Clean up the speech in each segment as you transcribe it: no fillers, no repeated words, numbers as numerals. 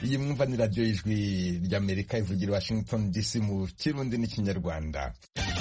iyi mwumva ni radiyo y'ijwi ry'Amerika ivugira Washington DC mu Kirundi n'Ikinyarwanda.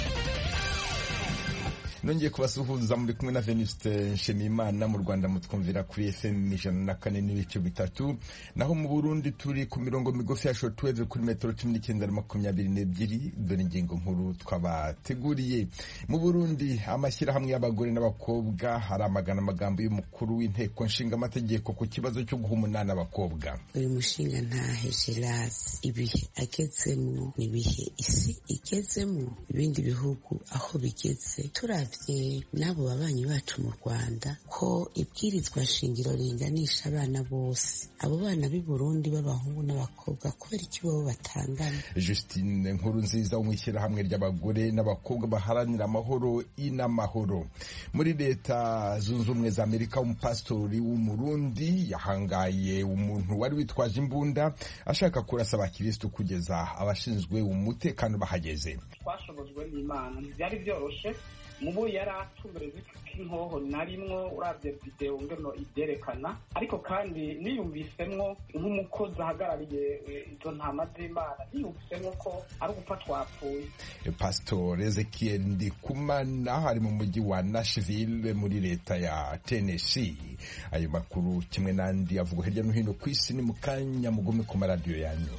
Nongeye kubasuhuza muri kumwe na Venuste Nshimiyimana. Mu Rwanda mutwumvira kuri FM 104.3, naho mu Burundi turi ku mirongo migufi ya shortwave kuri metero 1922. Dore ingingo nkuru twabateguriye. Mu Burundi amashyirahamwe y'abagore n'abakobwa haramagana amagambo y'umukuru w'inteko nshinga amategeko ku kibazo cyo guha umunani abakobwa. Uyu mushinga ntahe Gelasi ibihe agezemo n'ibihe isi igezemo, ibindi bihugu aho bigeze turavye n'abo babanyi bacu mu Rwanda ko ibwirizwa shingiro ringanisha abana bose. Abo bana b'i Burundi b'abahungu n'abakobwa kubera iki bo batangana? Justine Nkurunziza w'ishyirahamwe ry'abagore n'abakobwa baharanira amahoro inamahoro. Muri Leta Zunze Ubumwe za Amerika, umupastori w'Umurundi yahangaye umuntu wari witwaje imbunda ashaka kurasa abakristo kugeza abashinzwe umutekano bahageze. Twashobojwe n'Imana, byari byoroshe mubo yari atumbereze k'inkoho narimwo uravye video ngeno ibyerekana, ariko kandi niyumvisemwo nk'umukozi ahagarariye izo ntama z'Imana, niyumvisemwo ko ari ugupfa twapfuye. Pastor Ezekiel Ndikumana ari mu mujyi wa Nashville muri leta ya Tennessee. Ayo makuru kimwe n'andi avuga hirya no hino ku isi ni mu kanya mugume ku maradiyo yanyu.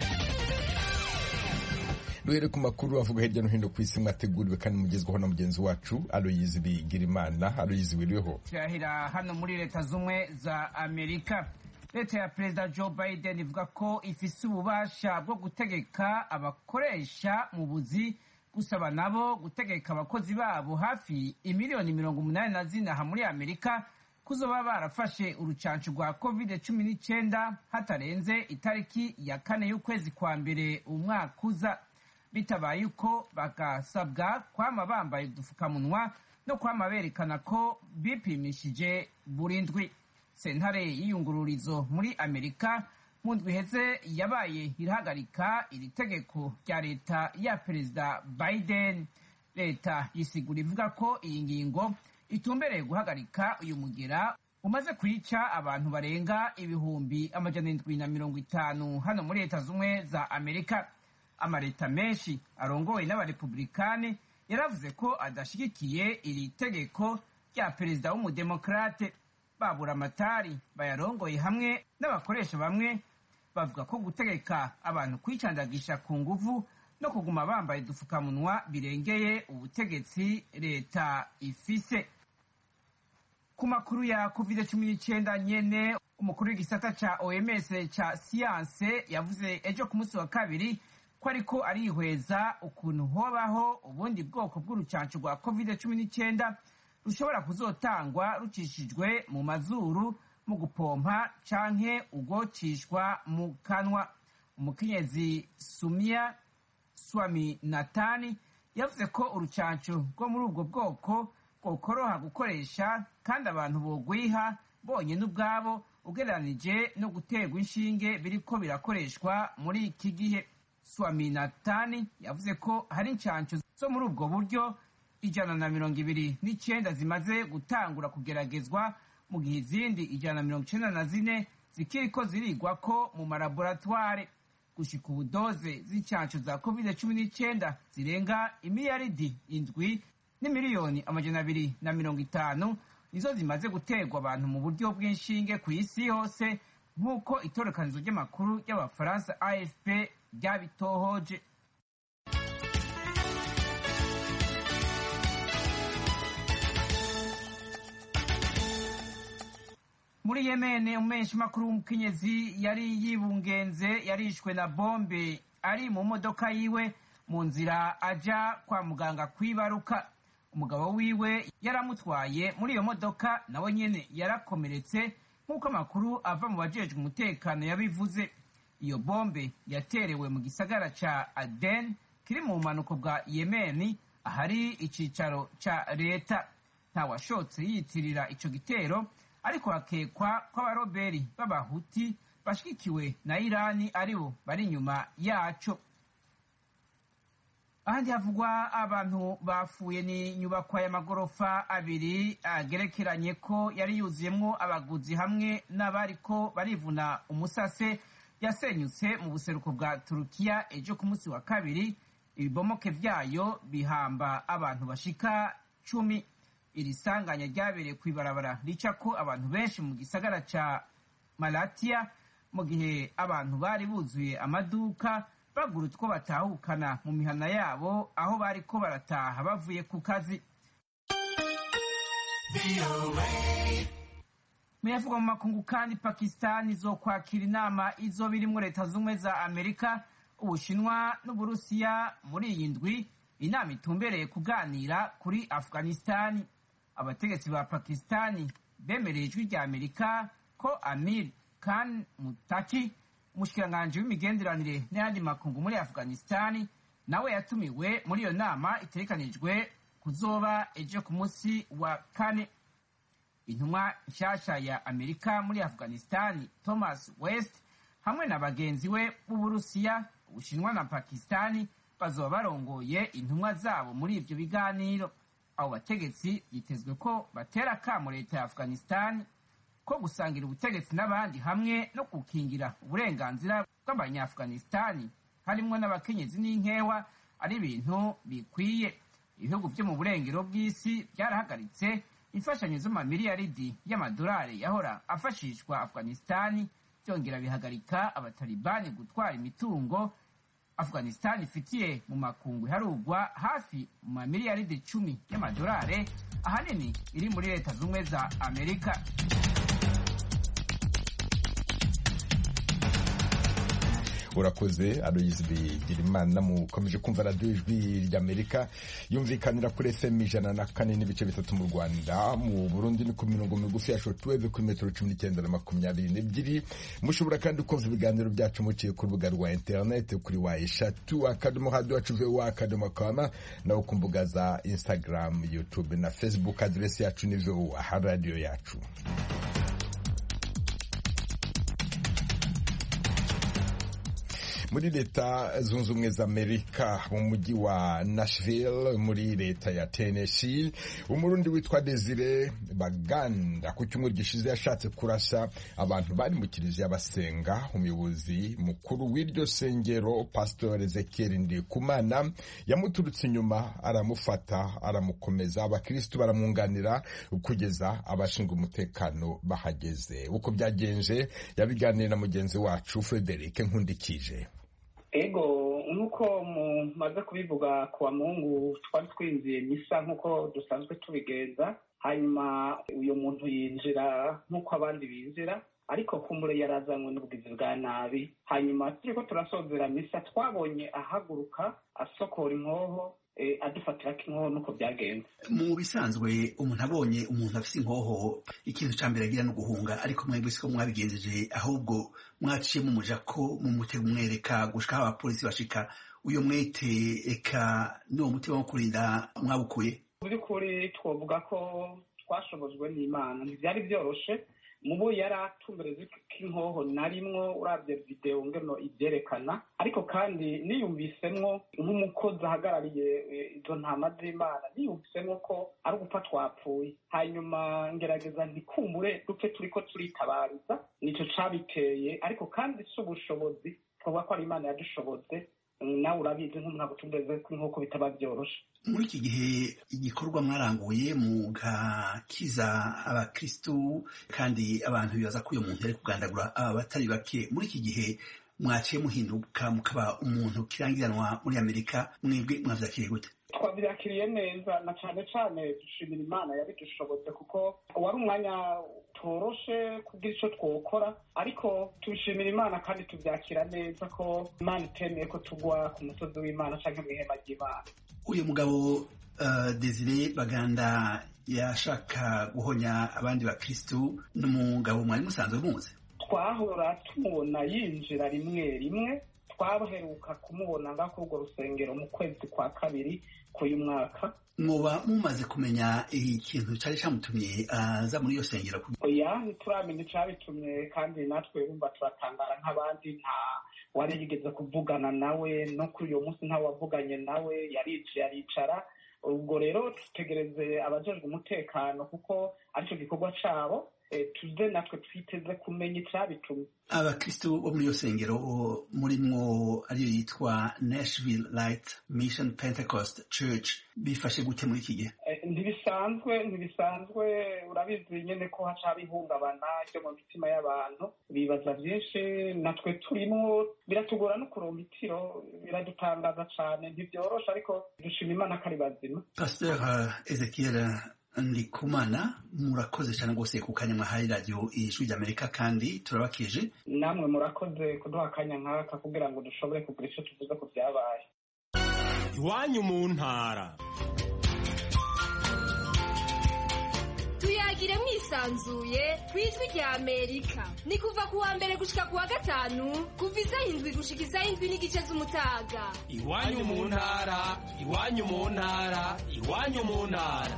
Duhere ku makuru avuga hirya no hino ku isi mwateguriwe kandi mugezweho na mugenzi wacu Aloyizi Bigirimana. Aloyizi, wiriweho? Cyahira hano muri Leta Zumwe za Amerika, leta ya Perezida Joe Biden ivuga ko ifise ububasha bwo gutegeka abakoresha mu buzi gusaba nabo gutegeka abakozi babo hafi imiliyoni 84 muri Amerika kuzoba barafashe urucancu rwa COVID-19 hatarenze itariki ya 4 y'ukwezi kwa mbere umwaka uza. Bitabaye uko bagasabwa kwama bambaye udufukamunwa no kwama berekana ko bipimishije burindwi. Sentare y'iyungururizo muri Amerika mu ndwi iheze yabaye irahagarika iri tegeko rya leta ya Perezida Biden. Leta yisigura ivuga ko iyi ngingo itumbereye guhagarika uyu mugera umaze kwica abantu barenga 750 hano muri Leta Zumwe za Amerika. Amaleta menshi arongoye n'abarepublikani yaravuze ko adashigikiye iri tegeko rya perezida w'umudemokrate. Babura amatari bayarongoye hamwe n'abakoresha bamwe bavuga ko gutegeka abantu kwicandagisha ku nguvu no kuguma bambaye udufukamunwa birengeye ubutegetsi leta ifise. Ku makuru ya COVID-19 nyene, umukuru w'igisata ca OMS ca siyanse yavuze ejo ku munsi wa kabiri ko ariko arihweza ukuntu hobaho ubundi bwoko bw'urucancu rwa COVID-19 rushobora kuzotangwa rucishijwe mu mazuru mu gupompa canke ugocishwa mu kanwa. Umukenyezi Sumia Swaminathan yavuze ko urucancu rwo muri ubwo bwoko rwokoroha gukoresha kandi abantu bogwiha bonyene ubwabo ugereranije no guterwa inshinge biriko birakoreshwa muri iki gihe. Swaminathan yavuze ko hari incancu zo muri ubwo buryo 129 zimaze gutangura kugeragezwa mu gihe izindi 194 zikiriko zirigwa ko mu malaboratware. Gushika ubu doze z'incancu za COVID-19 zirenga imiliyaridi 7 n'imiliyoni 250 nizo zimaze guterwa abantu mu buryo bw'inshinge ku isi yose, nk'uko itorokanizo ry'amakuru y'Abafaransa AFP ryabitohoje. Muri Yemen, umumenyesha makuru w'umukenyezi yari yibungenze yarishwe na bombe ari mu modoka yiwe mu nzira aja kwa muganga kwibaruka. Umugabo wiwe yaramutwaye muri iyo modoka nawe nyene yarakomeretse nk'uko amakuru ava mu bajejwe umutekano yabivuze. Iyo bombe yaterewe mu gisagara ca Aden kiri mu bumanuko bwa Yemen ahari icicaro ca leta. Ntawashotse yiyitirira ico gitero, ariko hakekwa ko abaroberi b'abahuti bashigikiwe na Irani aribo bari inyuma yaco. Ahandi havugwa abantu bafuye ni nyubakwa y'amagorofa abiri agerekeranye ko yari yuzuyemwo abaguzi hamwe n'abariko barivuna umusase yasenyutse mu buseruko bwa Turukiya ejo ku munsi wa kabiri. Ibibomoke vyayo bihamba abantu bashika 10. Iri sanganya ryabereye kw'ibarabara ricako abantu benshi mu gisagara ca Malatya, mu gihe abantu bari buzuye amaduka bagura utwo batahukana mu mihana yabo aho bariko barataha bavuye ku kazi. Muyavuga mu makungu kandi Pakistan izokwakira inama izoba irimwo Leta Zunze za Amerika, Ubushinwa n'Uburusiya muri iyi ndwi, inama itumbereye kuganira kuri Afghanistan. Abategetsi ba Pakistan bemereye ijwi rya Amerika ko Amir Khan Muttaqi, umushikiranganji w'imigenderanire n'ayandi makungu muri Afghanistan, nawe yatumiwe muri iyo nama itegekanijwe kuzoba ejo ku munsi wa kane. Intumwa nshasha ya Amerika muri Afghanistan, Thomas West, hamwe na bagenzi we b'Uburusiya, Ubushinwa na Pakistan bazoba barongoye intumwa zabo muri ivyo biganiro. Abo bategetsi yitezwe ko batera akamo leta ya Afghanistan ko gusangira ubutegetsi n'abandi hamwe no gukingira uburenganzira bw'Abanya-Afghanistan harimwo n'abakenyezi n'inkewa ari ibintu bikwiye. Ibihugu vyo mu burengero bw'isi byarahagaritse imfashanyo z'amamiliyaridi y'amadolari yahora afashishwa Afghanistan, byongera bihagarika abatalibani gutwara imitungo Afghanistan ifitiye mu makungu iharugwa hafi mu mamiliyaridi 10 y'amadolari, ahanini iri muri Leta Zunze za Amerika. Urakoze Aloyizi Bigirimana. Mukomeje kumva radiyo ijwi ry'Amerika yumvikanira kuri FM 104.3 mu Rwanda. Mu Burundi ni ku mirongo migufi ya shortwave kuri metero 19 na 22. Mushobora kandi kumva ibiganiro byacu muciye ku rubuga rwa internet kuri wa@radio.com na ku mbuga za Instagram, YouTube na Facebook. Adresi yacu ni radio yacu. Muri Leta Zunze Ubumwe za Amerika mu mujyi wa Nashville muri leta ya Tennessee, umurundi witwa Desire Baganda ku cyumweru gishize yashatse kurasa abantu bari mu kiliziya basenga. Umuyobozi mukuru w'iryo sengero, Pastor Ezekiel Ndikumana, yamuturutse inyuma aramufata aramukomeza. Abakristo baramwunganira kugeza abashinzwe umutekano bahageze. Uko byagenze yabiganiriye na mugenzi wacu Frederic Nkundikije. Ego nk'uko mumaze kubivuga kuwa Mungu twari twinjiye misa nk'uko dusanzwe tubigenza, hanyuma uyu muntu yinjira nk'uko abandi binjira, ariko kumbure yarazanywe n'ubwizi bwa nabi. Hanyuma turiko turasozera misa twabonye ahaguruka asokora inkoho adufatira inkoho nuko byagenze. Mu bisanzwe umuntu abonye umuntu afise inkoho ikintu ca mbere agira no guhunga, ariko mwebwe siko mwabigenjeje, ahubwo mwaciye mumuja ko mumutega umwereka gushika abapolisi bashika. Uyo mwete eka no mutima wo kurinda mwabukuye. Kuri twovuga ko twashobojwe n'Imana, ntivyari byoroshe. Mubo yaratumbereze k'inkoho narimwo uravye video ngeno ivyerekana, ariko kandi niyumvisemwo nk'umukozi ahagarariye izo ntama z'Imana, niyumvisemwo ko ari ugupfa twapfuye. Hanyuma ngerageza ntikumbure dupfe turiko turitabariza, nico cabiteye, ariko kandi si ubushobozi, twovuga ko ari Imana yadushoboze. Nawe urabizi nk'umuntu agutumbereze nk'uko bitaba byoroshe. Muri iki gihe igikorwa mwaranguye mugakiza abakristu kandi abantu bibaza ko uyu muntu ari kugandagura aba batari bake, muri iki gihe mwaciye muhinduka mukaba umuntu kirangiranwa muri Amerika, mwebwe mwavyakiriye gute? Twavyakiriye neza, na cane cane dushimira Imana yabidushoboze, kuko wari umwanya toroshe kugira ico twokora, ariko tubishimira Imana kandi tuvyakira neza ko Imana itemeye ko tugwa ku musozi w'Imana canke mw'ihema ry'Imana. Uyu mugabo Desire Baganda yashaka guhonya abandi bakristu, n'umugabo mwari musanzwe muzi? Twahora tumubona yinjira rimwe rimwe, twaheruka kumubona nga kuri urwo rusengero mu kwezi kwa kabiri k'uyu mwaka. Muba mumaze kumenya ikintu cari camutumye aza muri iyo sengero? Oya, ntituramenya icabitumye, kandi natwe bumva turatangara nk'abandi. Nta wari yigeze kuvugana nawe, no kuri uyo munsi nta wavuganye nawe, yaricaye aricara. Ubwo rero tutegereze abajejwe umutekano kuko arico gikorwa cabo, tuze natwe twiteze kumenya icabitumye. Abakristo bo muri iyo sengero murimwo ariyo yitwa Nashville Light Mission Pentecost Church bifashe gute muri iki gihe? Ntibisanzwe urabizi nyene ko haca bihungabana ryo mu mitima y'abantu, bibaza vyinshi, natwe turimwo biratugora no kuronka itiro, biradutangaza cane, ntivyorosha, ariko dushima Imana ko ari bazima. Pasteur Ezekiel Ndikumana, murakoze cyane rwose ku kanya mwahaye radio Ijwi ry'Amerika, kandi turabakeje. Namwe murakoze kuduha akanya nk'aka kugira ngo dushobore kugira ico tuvuze ku vyabaye. Iwanyu mu ntara. Tuyagire mwisanzuye kw'Ijwi ry'Amerika. Ni kuva ku wa mbere gushika ku wa gatanu, kuva isaha 7 gushika isaha 7:30 z'umutaga. Iwanyu mu ntara, iwanyu mu ntara, iwanyu mu ntara.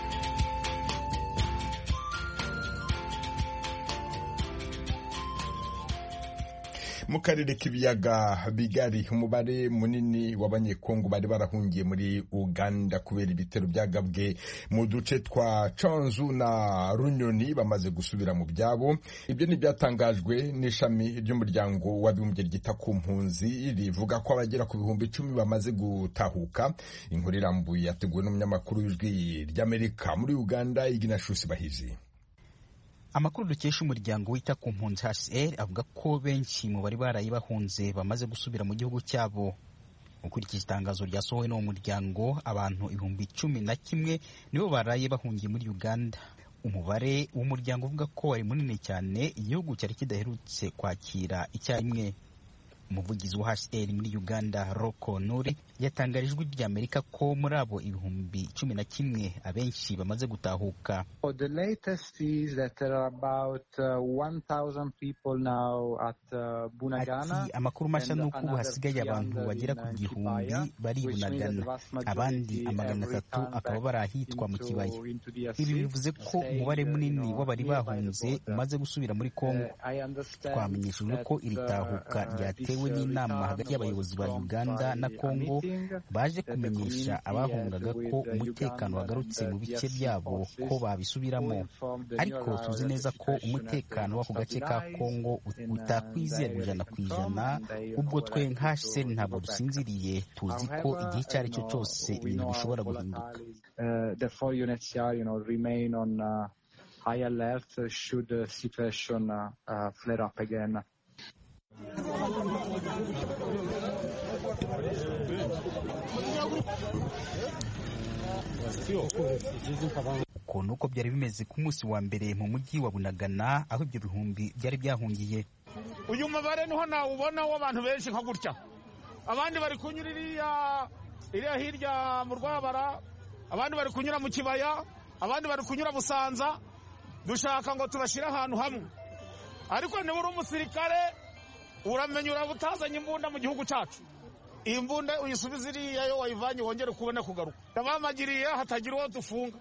Mu karere k'ibiyaga bigari, umubare munini w'abanyekongo bari barahungiye muri Uganda kubera ibitero byagabwe mu duce twa Canzu na Runyoni bamaze gusubira mu byabo. Ibyo ni byatangajwe n'ishami ry'umuryango w'abibumbye ryita ku mpunzi, rivuga ko abagera ku 10,000 bamaze gutahuka. Inkuru irambuye yateguwe n'umunyamakuru w'Ijwi ry'Amerika muri Uganda, Ignatius Bahizi. Amakuru dukesha umuryango wita ku mpunzi HCR avuga ko benshi mu bari baraye bahunze bamaze gusubira mu gihugu cyabo. Ukurikije itangazo ryasohowe n'uwo muryango, abantu 11,000 nibo baraye bahungiye muri Uganda. Umubare w'umuryango uvuga ko wari munini cyane, igihugu cyari kidaherutse kwakira icyarimwe. Umuvugizi wa HCR muri Uganda, Roko Nuri, yatangarijwe ry'Amerika ko muri abo 11,000 abenshi bamaze gutahuka. The latest is that there are about 1,000 people now at Bunagana. Ati amakuru mashya nuko ubu hasigaye abantu bagera ku 1,000 bari Bunagana, abandi 300 akaba bari ahitwa mu kibaya. Ibi bivuze ko umubare munini w'abari bahunze umaze gusubira muri Kongo. Twamenyeshejwe ko iri tahuka ryatewe n'inama hagati y'abayobozi ba Uganda na Kongo baje kumenyesha abahungaga ko umutekano wagarutse mu bice byabo ko babisubiramo, ariko tuzi neza ko umutekano w'ako gace ka Kongo utakwizerwa 100%. Ubwo twe nka HCR ntabwo dusinziriye, tuzi ko igihe icyo ari cyo cyose ibintu bishobora guhinduka. Therefore UNHCR remain on high alert should the situation flare up again. Uko nuko byari bimeze ku munsi wa mbere mu mujyi wa Bunagana, aho ibyo bihumbi byari byahungiye. Uyu mubare niho nawubona w'abantu benshi nka gutya, abandi bari kunyura iriya hirya mu Rwabara, abandi bari kunyura mu Kibaya, abandi bari kunyura Busanza. Dushaka ngo tubashire ahantu hamwe, ariko niba uri umusirikare uramenya urabutazanye imbunda mu gihugu cyacu, iyi mbunda uyisubiza iriya yo wayivanye wongere kubona kugaruka. Abamagiriye hatagira uwo dufunga.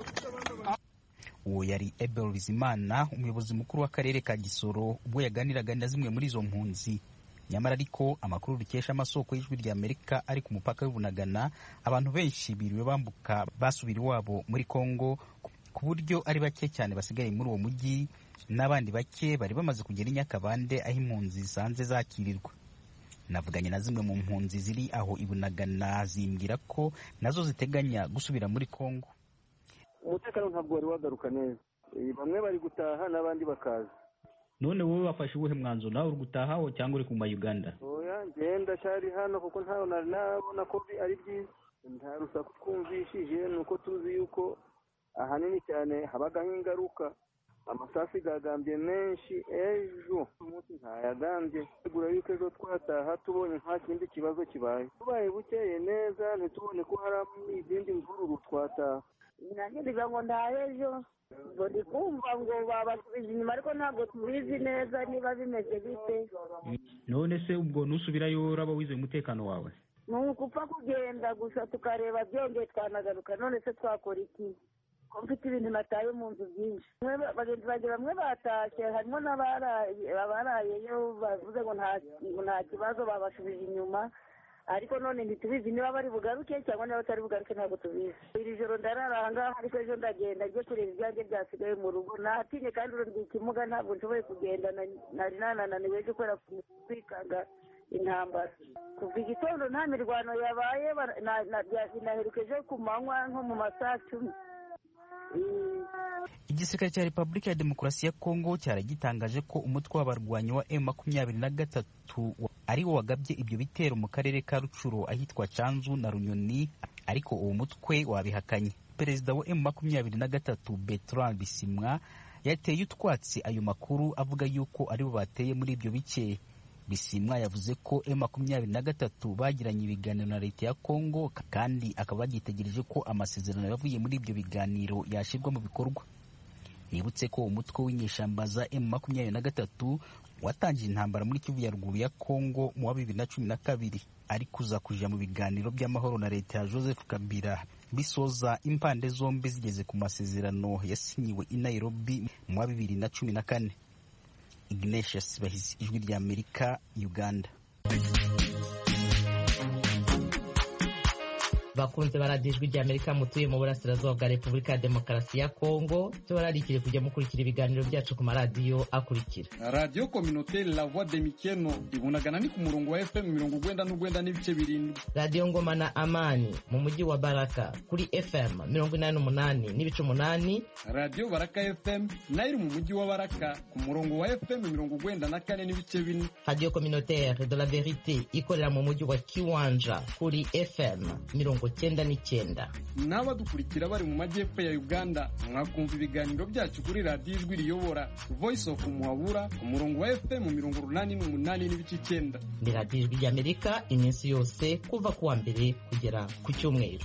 Uwo yari Abel Bizimana, umuyobozi mukuru w'akarere ka Gisoro, ubwo yaganiraga na zimwe muri izo mpunzi. Nyamara ariko amakuru dukesha amasoko y'Ijwi ry'Amerika ari ku mupaka w'Ubunagana, abantu benshi biriwe bambuka basubira iwabo muri Kongo, ku buryo ari bake cyane basigaye muri uwo mujyi, n'abandi bake bari bamaze kugera i Nyakabande aho impunzi zisanze zakirirwa. Navuganye na zimwe mu mpunzi ziri aho Ibunagana, zimbwira ko nazo ziteganya gusubira muri Kongo. Umutekano ntabwo wari wagaruka neza, bamwe bari gutaha n'abandi bakaza. None wowe wafashe uwuhe mwanzuro, nawe uri gutaha aho cyangwa uri kuma Uganda? Oya, ngenda cyari hano kuko ntaho nabona ko ari byiza, nta rusaku twumvishije, nuko tuzi yuko ahanini cyane habagaho ingaruka. Amasafi gagambye menshi, ejo umunsi ntayagambye, tegura yuko ejo twataha tubonye nta kindi kibazo kibaye. Tubaye bukeye neza ntitubone ko hari izindi mvururu twataha. Nanjye ndiga ngo ndahe ejo, ngo ndi kumva ngo babasubije inyuma, ariko ntabwo tubizi neza niba bimeze bite. None se ubwo nusubirayo uraba wizeye umutekano wawe? Ni ukupfa kugenda gusa tukareba byongeye twanagaruka, none se twakora iki? Ko mfite ibintu nataye mu nzu byinshi. Bagenzi banjye bamwe batashye, harimo n'abarayeyo bavuze ngo nta kibazo, babasubije inyuma. ariko none ntitubizi niba bari bugaruke cyangwa niba batari bugaruke ntabwo tubizi. Iri joro ndarara aha ngaha ariko ejo ndagenda njye kureba ibyanjye byasigaye mu rugo. Natinye kandi urundi ikimuga ntabwo nshoboye kugenda, nari nananiwe ejo kubera kwikanga intambara. Kuva igitondo nta mirwano yabaye, naherukeje ku manywa nko mu masaha 10. Igisirikare cya Repubulika ya Demokarasi ya Kongo cyaragitangaje ko umutwe w'abarwanyi wa M23 ari wo wagabye ibyo bitero mu karere ka Rucuro ahitwa Canzu na Runyoni, ariko uwo mutwe wabihakanye. Perezida wa M23 Bertrand Bisimwa yateye utwatsi ayo makuru avuga yuko ari bo bateye muri ibyo bice. Bisimwa yavuze ko M23 bagiranye ibiganiro na leta ya Kongo kandi akaba bagitegereje ko amasezerano yavuye muri ibyo biganiro yashirwa mu bikorwa. Nibutse ko umutwe w'inyeshamba za M23 watangije intambara muri Kivu ya ruguru ya Kongo mu wa 2012 ariko uza kuja mu biganiro by'amahoro na leta ya Joseph Kabila bisoza impande zombi zigeze ku masezerano yasinyiwe i Nairobi mu wa 2014. Ignatius Bahizi, Ijwi rya Amerika, Uganda. Bakunze baradiyo Ijwi rya Amerika mutuye mu burasirazuba bwa Repubulika ya Demokarasi ya Kongo, tubararikire kujya mukurikira ibiganiro byacu ku maradiyo akurikira: Radio Communautaire La Voix de Mikeno ibunagana ni ku murongo wa FM 99 n'ibice 7. Radio Ngoma na Amani mu mujyi wa Baraka kuri FM 88 n'ibice 8. Radio Baraka FM nayo iri mu mujyi wa Baraka ku murongo wa FM 94 n'ibice 4. Radio Communautaire de la Vérité ikorera mu mujyi wa Kiwanja kuri FM 99. N'abadukurikira bari mu majyepfo ya Uganda mwakumva ibiganiro byacu kuri Radio Ijwi riyobora Voice of Muhabura ku murongo wa FM 88 n'ibice 9. Ni Radio Ijwi rya Amerika iminsi yose kuva kuwa mbere kugera ku cyumweru.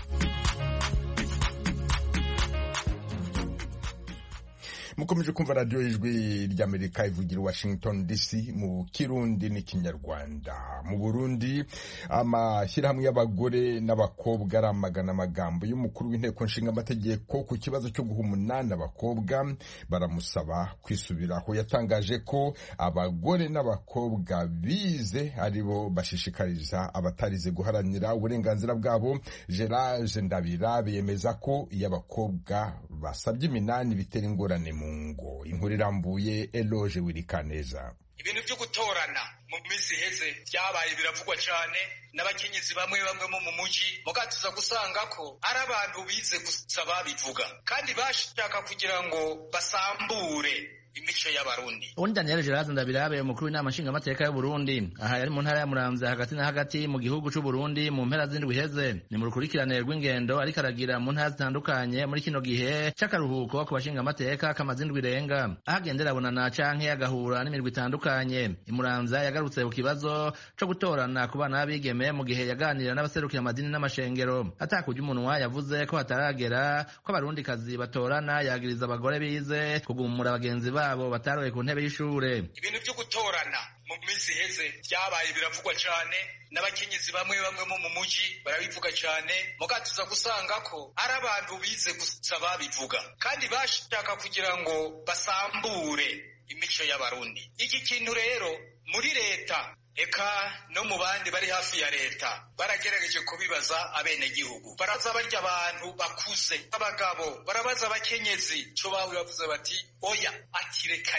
Mukomeje kumva Radio Ijwi ry'Amerika ivugira Washington DC mu Kirundi n'Ikinyarwanda. Mu Burundi amashyirahamwe y'abagore n'abakobwa aramagana amagambo y'umukuru w'inteko nshinga amategeko ku kibazo cyo guha umunani abakobwa, baramusaba kwisubiraho. Yatangaje ko abagore n'abakobwa bize aribo bashishikariza abatarize guharanira uburenganzira bwabo. Gerard Ndabira bemeza ko iyo abakobwa basabye iminani bitera ingorane mu ngo. Inkuru irambuye Eloge Wirikaneza. Ibintu byo gutorana mu minsi heze byabaye biravugwa cyane n'abakenyezi bamwe mu mujyi, mugatuza gusanga ko ari abantu bize gusa babivuga kandi bashaka kugira ngo basambure imico y'abarundi. Undi Daniel Gerard Ndabirabe umukuru w'inama nshingamateka y'u Burundi aha yari mu ntara ya Muramvya hagati na hagati mu gihugu c'u Burundi mu mpera z'indwi heze, ni mu rukurikirane rw'ingendo ariko aragira mu ntara zitandukanye muri kino gihe c'akaruhuko ku bashingamateka k'amazindwi irenga, ahagendera abonana canke agahura n'imirwi itandukanye. I Muramvya yagarutse ku kibazo co gutorana ku bana b'abigeme mu gihe yaganira n'abaserukira amadini n'amashengero. Atakurya umunwa yavuze ko hataragera ko abarundikazi batorana, yagiriza abagore bize kugumura bagenzi babo bataroye ku ntebe y'ishure. Ibintu byo gutorana mu minsi heze byabaye biravugwa cyane n'abakenyezi bamwe mu mujyi barabivuga cyane, mugatuza gusanga ko ari abantu bize gusa babivuga kandi bashaka kugira ngo basambure imico y'abarundi. Iki kintu rero muri leta eka no mu bandi bari hafi ya leta baragerageje kubibaza abenegihugu, baraza barya abantu bakuze abagabo, barabaza abakenyezi cyo bawe bavuze bati oya, ati reka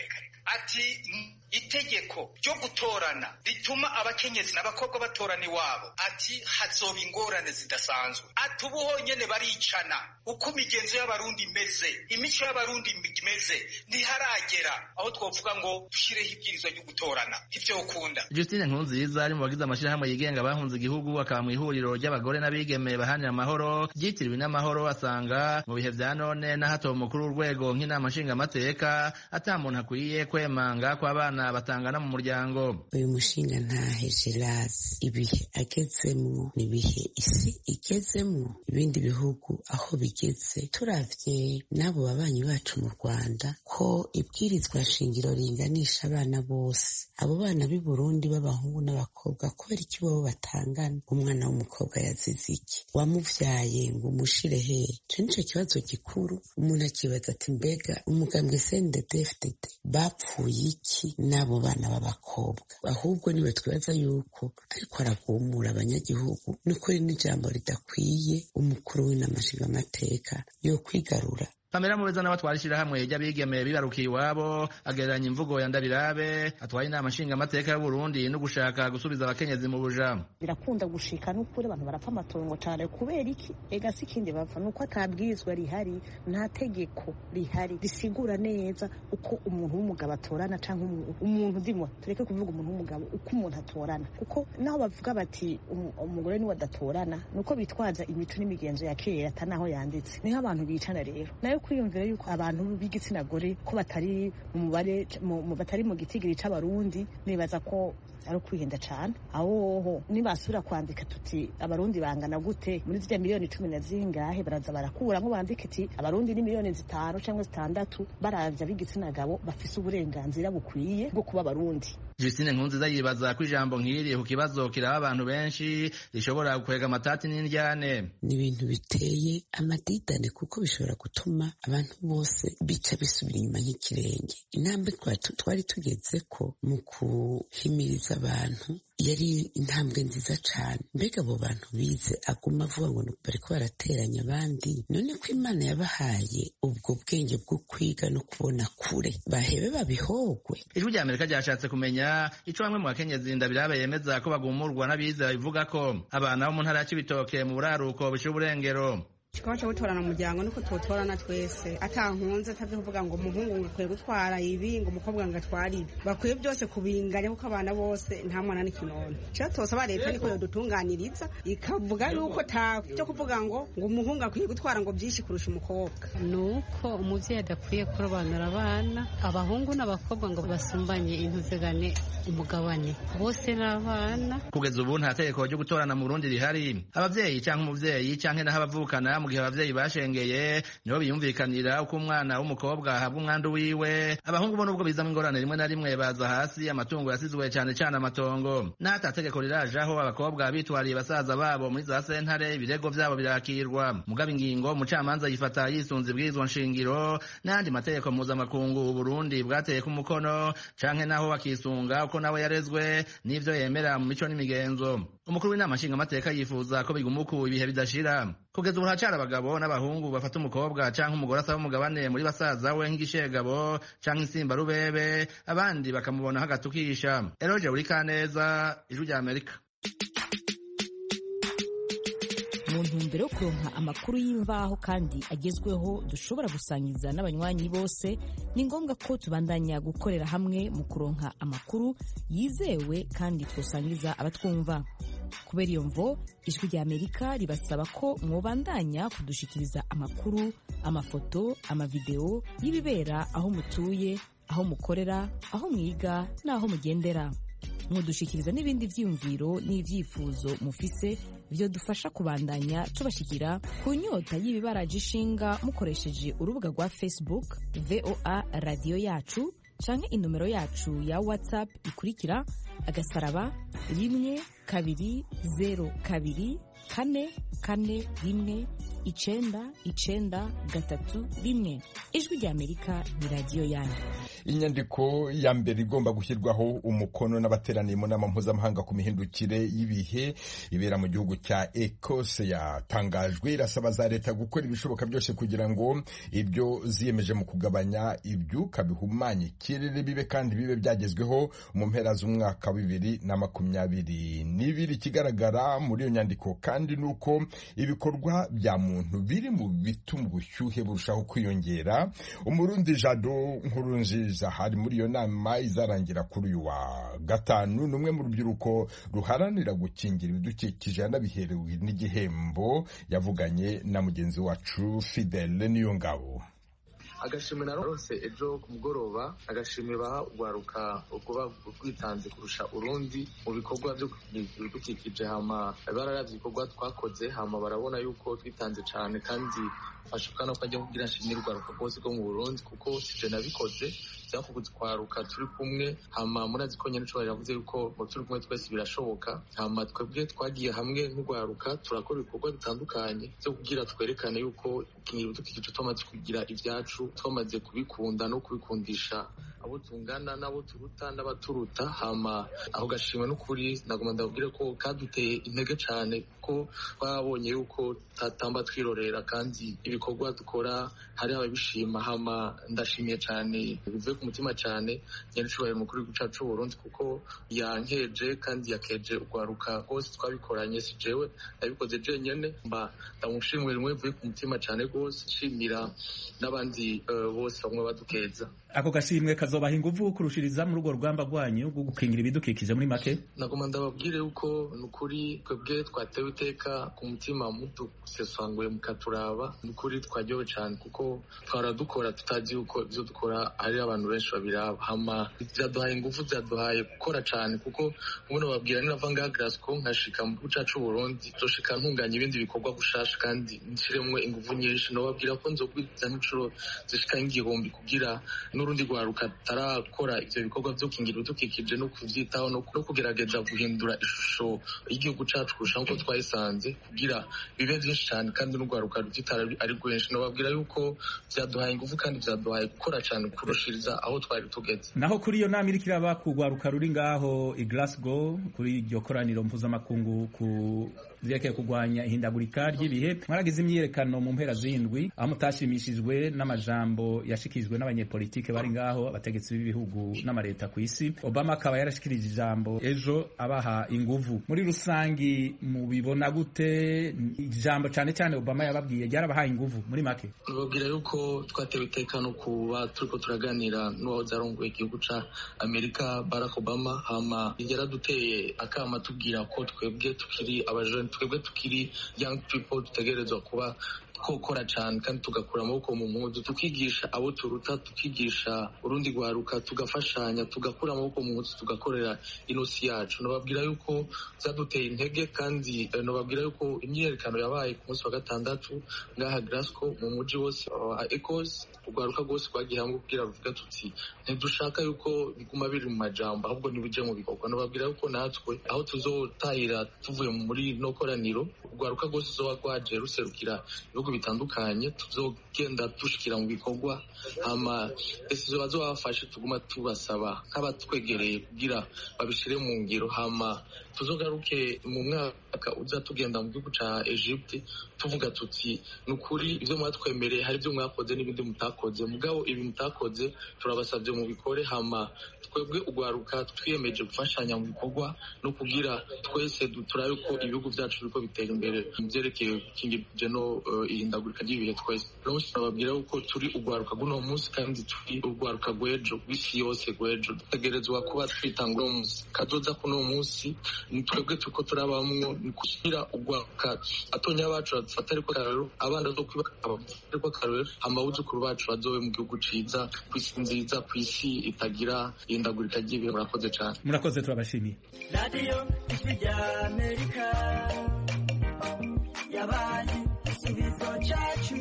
ati itegeko ryo gutorana rituma abakenyezi n'abakobwa batorana iwabo, ati hazoba ingorane zidasanzwe, ati ubu honyene baricana uko imigenzo y'abarundi imeze, imico y'abarundi imeze, ntiharagera aho twovuga ngo dushireho ibwirizwa ryo gutorana. Ivyo ukunda Justine Nkunziza ari mu bagize amashirahamwe yigenga bahunze igihugu akaba mu ihuriro ry'abagore n'abigeme bahanira amahoro ryitiriwe n'amahoro, asanga mu bihe vya none na hato umukuru w'urwego nk'inama nshingamateka ata muntu akwiye kwemanga ko abana batangana mu muryango. Uyu mushinga ntahe Gerard ibihe agezemwo n'ibihe isi igezemwo, ibindi bihugu aho bigeze turavye n'abo babanyi bacu mu Rwanda ko ibwirizwa shingiro ringanisha abana bose. Abo bana b'i Burundi b'abahungu n'abakobwa kubera iki bo batangana? angana umwana w'umukobwa yazize iki wamuvyaye ngo umushire hehe ico nico kibazo gikuru umuntu akibaza ati mbega umugambwe CNDD-FDD bapfuye iki n'abo bana b'abakobwa ahubwo niwe twibaza yuko ariko aragumura abanyagihugu n'ukuri n'ijambo ridakwiye umukuru w'inama nshingamateka yo kwigarura. Pamela Mubeza n'abatwara ishirahamwe ry'abigeme bibarukiye iwabo agereranya imvugo ya Ndabirabe atwaye inama nshingamateka y'u Burundi no gushaka gusubiza abakenyezi mu buja. Birakunda gushika n'ukuri abantu barapfa amatongo cane kubera iki ega sikindi bapfa nuko atabwirizwa rihari nta tegeko rihari risigura neza uko umuntu w'umugabo atorana canke umuntu ndimo tureke kuvuga umuntu w'umugabo uko umuntu atorana kuko naho bavuga bati umugore niwe adatorana nuko bitwaza imico n'imigenzo ya kera atanaho yanditse niho abantu bicana rero kwiyumvira yuko abantu b'igitsina gore ko batari mu mubare batari mu gitigiri c'abarundi nibaza ko ari kwihenda cyane aho nibasura kwandika tuti abarundi bangana gute muri zya miliyoni 10 na zingahe baraza barakuramo bandika iti abarundi ni miliyoni 5 cyangwa 6 baravya b'igitsina gabo bafise uburenganzira bukwiye bwo kuba abarundi. Justine Nkunziza yibaza ko ijambo nk'iri ku kibazo kiraba abantu benshi rishobora gukwega amatati n'indyane. Ni ibintu biteye amadidane kuko bishobora gutuma abantu bose bica bisubira inyuma nk'ikirenge. Intambwe twari tugeze ko mu kuhimiriza abantu yari intambwe nziza cyane. Mbega abo bantu bize aguma avuga ngo bariko barateranya abandi, none ko Imana yabahaye ubwo bwenge bwo kwiga no kubona kure bahebe babihogwe. Ijwi rya Amerika ryashatse kumenya ico bamwe mu bakenyezi Ndabirabe yemeza ko bagumurwa n'abize bivuga ko abana bo mu ntara ya Cibitoke mu buraruko bishe uburengero. Kikaba cyo gutorana mu muryango nuko tutorana twese atankunze atavye kuvuga ngo umuhungu ngakwiye gutwara ibi ngo umukobwa ngatwara ibi bakwiye byose kubinganya kuko abana bose nta mwana n'ikinono cyo tosaba leta niko yodutunganiriza ikavuga yuko cyo kuvuga ngo umuhungu akwiye gutwara ngo byinshi kurusha umukobwa nuko umuvyeyi adakwiye kurobanura abana abahungu n'abakobwa ngo basumbanye intuzegane umugabane bose n'abana. Kugeza ubu nta tegeko ryo gutorana mu Burundi rihari. Abavyeyi canke umuvyeyi canke n'abavukana mu gihe abavyeyi bashengeye nibo biyumvikanira uko umwana w'umukobwa ahabwa umwandu wiwe. Abahungu bo nubwo bizamwe ingorane rimwe na rimwe baza hasi amatungo yasizwe cane cane amatongo. N'ata tegeko rirajaho abakobwa bitwariye basaza babo muri za sentare ibirego vyabo birakirwa. Mugabe ingingo umucamanza yifata yisunze ibwirizwa nshingiro n'andi mategeko mpuzamakungu Burundi bwateye ku mukono canke naho bakisunga uko nawe yarezwe n'ivyo yemera mu mico n'imigenzo. Umukuru w'inama nshingamateka yifuza ko bigumuku ibihe bidashira. Kugeza ubu haracara abagabo n'abahungu bafata umukobwa canke umugore asaba umugabane muri basaza we nk'igishegabo canke insimba rubebe abandi bakamubona hagatukisha. Eroje Urikaneza, Ijwi rya Amerika. Mu ntumbero yo kuronka amakuru y'imvaho kandi agezweho dushobora gusangiza n'abanywanyi bose, ni ngombwa ko tubandanya gukorera hamwe mu kuronka amakuru yizewe kandi twosangiza abatwumva. Kubera iyo mvo, Ijwi rya Amerika ribasaba ko mwobandanya kudushikiriza amakuru, amafoto, amavideo y'ibibera aho mutuye, aho mukorera, aho mwiga n'aho mugendera. Mudushikiriza n'ibindi vyiyumviro n'ivyifuzo mufise vyo dufasha kubandanya tubashikira ku nyota y'ibibaraje ishinga mukoresheje urubuga rwa Facebook VOA Radio Yacu canke inomero yacu ya WhatsApp ikurikira *1204241 Ijwi rya Amerika ni radio yanyu. Inyandiko ya mbere igomba gushyirwaho umukono n'abateraniye mu nama mpuzamahanga ku mihindukire y'ibihe ibera mu gihugu cya Ecosse yatangajwe. Irasaba za leta gukora ibishoboka byose kugira ngo ibyo ziyemeje mu kugabanya ibyuka bihumanya ikirere bibe kandi bibe byagezweho mu mpera z'umwaka wa 2022. Ikigaragara muri iyo nyandiko kandi nuko ibikorwa bya muntu biri mu bituma ubushyuhe burushaho kwiyongera. Umurundi Jado Nkurunziza hari muri iyo nama izarangira kuri uyu wa gatanu. Numwe mu rubyiruko ruharanira gukingira ibidukikije yanabiherewe n'igihembo. Yavuganye na mugenzi wacu Fidele Niyongabo. agashimwe narose ejo ku mugoroba agashimwe baha urwaruka kuba rwitanze kurusha urundi mu bikorwa byo ibidukikije hama bararavye ibikorwa twakoze hama barabona yuko twitanze cyane kandi fashuka no kwajya kugira nshimira urwaruka rwose rwo mu Burundi kuko sije nabikoze byakuguze kwaruka turi kumwe hama murazi ko nyene cyo yavuze yuko turi kumwe twese birashoboka hama twebwe twagiye hamwe nk'urwaruka turakora ibikorwa bitandukanye byo kugira twerekane yuko ukinira ibidukikije twamaze kugira ibyacu twamaze kubikunda no kubikundisha abo tungana nabo turuta n'abaturuta hama aho gashimwe n'ukuri nagoma ndabwire ko kaduteye intege cyane kuko twabonye yuko tatamba twirorera kandi ibikorwa dukora hari ababishima hama ndashimiye cyane bivuye ku mutima cyane nyene cyubahiro mukuru w'igihugu cyacu Burundi kuko yankeje kandi yakeje urwaruka rwose twabikoranye si jewe nabikoze je nyene mba ndamushimira rimwe bivuye ku mutima cyane rwose nshimira n'abandi bose bamwe badukeza. Ako gashimwe kazobaha inguvu kurushiriza muri urwo rugamba rwanyu rwo gukingira ibidukikije muri make. Nagoma ndababwire yuko nukuri twebwe twatewe iteka ku mutima mudusesanguye mukaturaba nukuri twaryowe cyane kuko twaradukora tutazi yuko ivyo dukora hari abantu benshi babiraba hama byaduhaye inguvu byaduhaye gukora cyane kuko ubuno babwira ni nava ngaha Glasgow nkashika mu gihugu cacu Burundi zoshika ntunganya ibindi bikorwa gushasha kandi nshiremwe inguvu nyinshi no babwira ko nzogwiza n'icuro zishika igihumbi kugira n'urundi rwaruka tarakora ivyo bikorwa byo kingira ibidukikije no kuvyitaho no kugerageza guhindura ishusho y'igihugu cacu kurusha uko twayisanze kugira bibe byinshi cyane kandi n'urwaruka rutitara ari rwinshi no babwira yuko byaduhaye inguvu kandi byaduhaye gukora cyane kurushiriza aho twari tugeze. Naho kuri iyo nama irikira bakugwaruka ruri ngaho i Glasgow kuri iryo koraniro mpuzamakungu ku vyerekeye kugwanya ihindagurika ry'ibihe mwaragize imyiyerekano mu mpera z'indwi aho mutashimishijwe n'amajambo yashikijwe n'abanyepolitike bari ngaho abategetsi b'ibihugu n'amareta ku isi. Obama akaba yarashikirije ijambo ejo abaha inguvu. Muri rusangi mubibona gute ijambo cyane cyane Obama yababwiye ryarabahaye inguvu muri make? Babwira yuko twatewe itekano kuba turiko turaganira n'uwo zarongoye igihugu ca Amerika Barack Obama hama yaraduteye akama tubwira ko twebwe tukiri abajene twebwe tukiri young people dutegerezwa kuba twokora cyane kandi tugakura amaboko mu mpuzu tukigisha abo turuta tukigisha urundi rwaruka tugafashanya tugakura amaboko mu mpuzu tugakorera inosi yacu. Nababwira yuko zaduteye intege kandi nababwira yuko imyiyerekano yabaye ku munsi wa gatandatu ngaha Glasgow mu muji wose wa Echoes urwaruka rwose rwagiye hamwe kugira ruvuga tuti ntidushaka yuko biguma biri mu majambo ahubwo nibije mu bikorwa. Nababwira yuko natwe aho tuzotahira tuvuye muri no koraniro urwaruka rwose zoba rwaje ruserukira bitandukanye tuzogenda dushikira mu bikorwa hama ese bazobafashe tuguma tubasaba nk'abatwegereye kugira babishire mu ngiro hama tuzogaruke mu mwaka uza tugenda mu gihugu ca Egypte tuvuga tuti nukuri ivyo mwatwemereye hari ivyo mwakoze n'ibindi mutakoze mugabo ibi mutakoze turabasavye mu bikore hama twebwe ugwaruka twiyemeje gufashanya mu bikorwa no kugira twese turabe ko ibihugu byacu biriko bitera imbere mu vyerekeye kingije no ihindagurika ry'ibihe twese. Rwose nababwira ko turi ugwaruka guno munsi kandi turi ugwaruka gwejo gw'isi yose gwejo dutegerezwa kuba twitanga uno munsi kazoza kuno munsi twebwe tuko turabamwo kushira ugwaruka atonya bacu bafata ariko karero abana zo kwibaka ariko karero amawuzukuru bacu bazobe mu gihugu ciza kwisi nziza kwisi itagira ihindagurika ry'ibihe. Murakoze cyane. Murakoze turabashimiye. Radio Ijwi ry'Amerika yabaye igisubizo cyacu.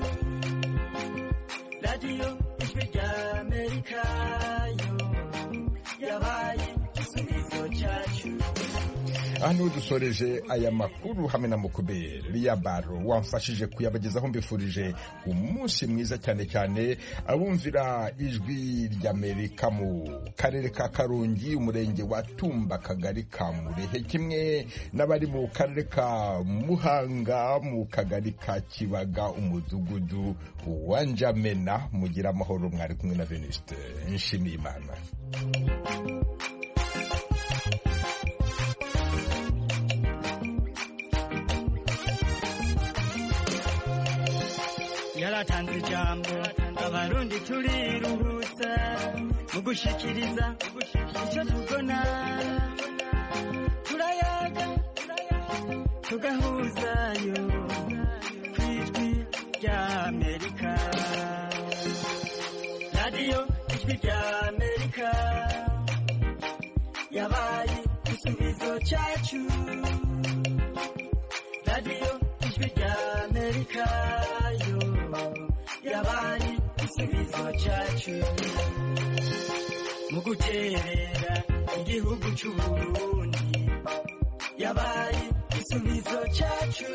Radio Ijwi ry'Amerika yo yabaye igisubizo cyacu. Hano dusoreje aya makuru hamwe na Mukubere Liyabaro wamfashije kuyabagezaho mbifurije umunsi mwiza cyane cyane abumvira Ijwi ry'Amerika mu karere ka Karongi umurenge wa Tumba kagari ka Murehe kimwe n'abari mu karere ka Muhanga mu kagari ka Kibaga umudugudu wa Njamena mugira amahoro mwari kumwe na Venuste Nshimiyimana. Yaratanze ijambo abarundi turiruhutsa mu gushikiriza icyo tubona turayaga tugahuzayo kw'Ijwi ry'Amerika. ijwi rya Amerika yabaye igisubizo cyacu radiyo ijwi rya Amerika yo yabaye igisubizo cyacu mu guterera igihugu cy'u Burundi yabaye igisubizo cyacu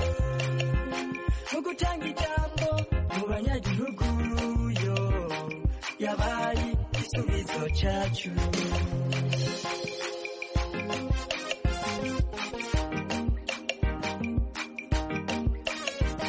mu gutanga ijambo mu banyagihugu yo yabaye igisubizo cyacu